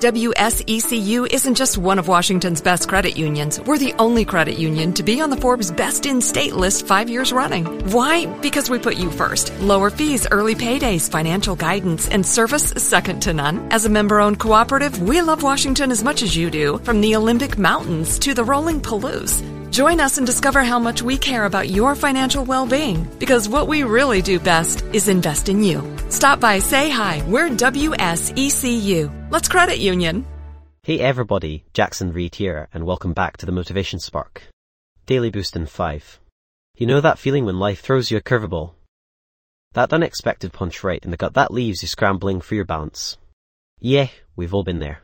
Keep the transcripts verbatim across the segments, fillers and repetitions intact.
W S E C U isn't just one of Washington's best credit unions. We're the only credit union to be on the Forbes Best in State list five years running. Why? Because we put you first. Lower fees, early paydays, financial guidance, and service second to none. As a member-owned cooperative, we love Washington as much as you do, from the Olympic Mountains to the rolling Palouse. Join us and discover how much we care about your financial well-being, because what we really do best is invest in you. Stop by, say hi. We're W S E C U. Let's credit union. Hey everybody, Jackson Reed here, and welcome back to the Motivation Spark. Daily Boost in five. You know that feeling when life throws you a curveball? That unexpected punch right in the gut that leaves you scrambling for your balance. Yeah, we've all been there.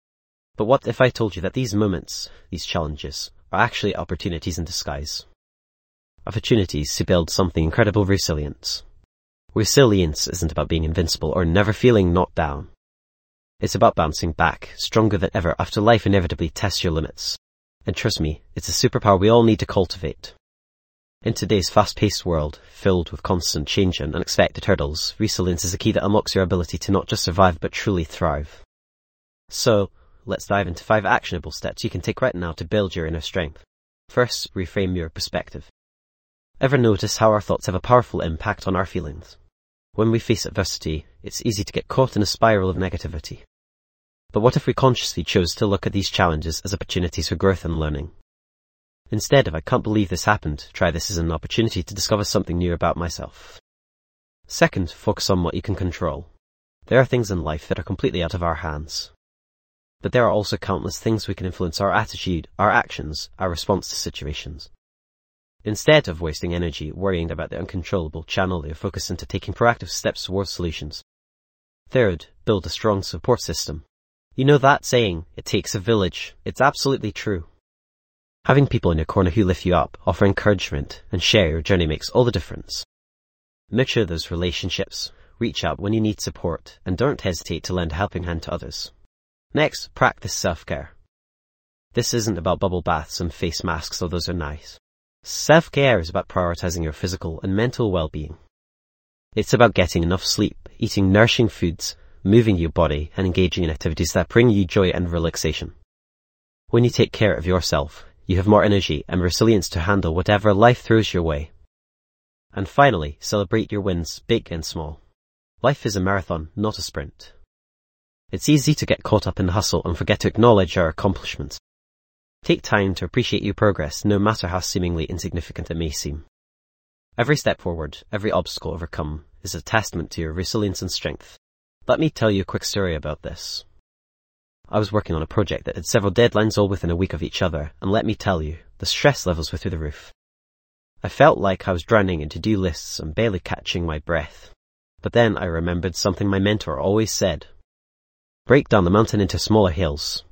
But what if I told you that these moments, these challenges, are actually opportunities in disguise? Opportunities to build something incredible resilience. Resilience isn't about being invincible or never feeling knocked down. It's about bouncing back, stronger than ever after life inevitably tests your limits. And trust me, it's a superpower we all need to cultivate. In today's fast-paced world, filled with constant change and unexpected hurdles, resilience is a key that unlocks your ability to not just survive but truly thrive. So, let's dive into five actionable steps you can take right now to build your inner strength. First, reframe your perspective. Ever notice how our thoughts have a powerful impact on our feelings? When we face adversity, it's easy to get caught in a spiral of negativity. But what if we consciously chose to look at these challenges as opportunities for growth and learning? Instead of "I can't believe this happened," try this as an opportunity to discover something new about myself. Second, focus on what you can control. There are things in life that are completely out of our hands. But there are also countless things we can influence: our attitude, our actions, our response to situations. Instead of wasting energy worrying about the uncontrollable, channel your focus into taking proactive steps towards solutions. Third, build a strong support system. You know that saying, it takes a village. It's absolutely true. Having people in your corner who lift you up, offer encouragement, and share your journey makes all the difference. Nurture those relationships, reach out when you need support, and don't hesitate to lend a helping hand to others. Next, practice self-care. This isn't about bubble baths and face masks, though those are nice. Self-care is about prioritizing your physical and mental well-being. It's about getting enough sleep, eating nourishing foods, moving your body, and engaging in activities that bring you joy and relaxation. When you take care of yourself, you have more energy and resilience to handle whatever life throws your way. And finally, celebrate your wins, big and small. Life is a marathon, not a sprint. It's easy to get caught up in the hustle and forget to acknowledge our accomplishments. Take time to appreciate your progress, no matter how seemingly insignificant it may seem. Every step forward, every obstacle overcome, is a testament to your resilience and strength. Let me tell you a quick story about this. I was working on a project that had several deadlines all within a week of each other, and let me tell you, the stress levels were through the roof. I felt like I was drowning in to-do lists and barely catching my breath. But then I remembered something my mentor always said. Break down the mountain into smaller hills.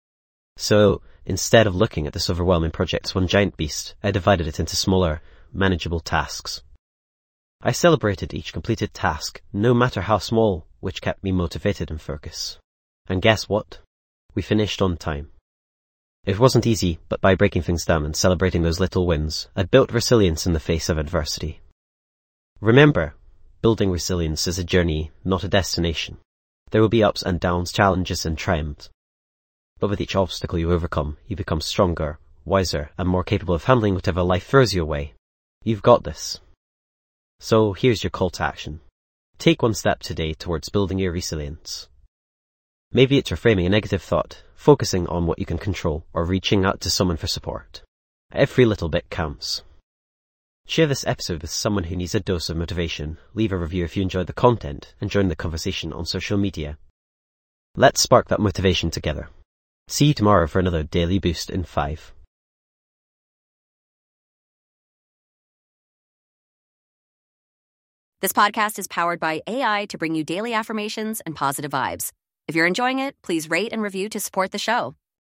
So, instead of looking at this overwhelming project as one giant beast, I divided it into smaller, manageable tasks. I celebrated each completed task, no matter how small, which kept me motivated and focused. And guess what? We finished on time. It wasn't easy, but by breaking things down and celebrating those little wins, I built resilience in the face of adversity. Remember, building resilience is a journey, not a destination. There will be ups and downs, challenges and triumphs. But with each obstacle you overcome, you become stronger, wiser, and more capable of handling whatever life throws you away. You've got this. So here's your call to action. Take one step today towards building your resilience. Maybe it's reframing a negative thought, focusing on what you can control, or reaching out to someone for support. Every little bit counts. Share this episode with someone who needs a dose of motivation, leave a review if you enjoyed the content, and join the conversation on social media. Let's spark that motivation together. See you tomorrow for another Daily Boost in five. This podcast is powered by A I to bring you daily affirmations and positive vibes. If you're enjoying it, please rate and review to support the show.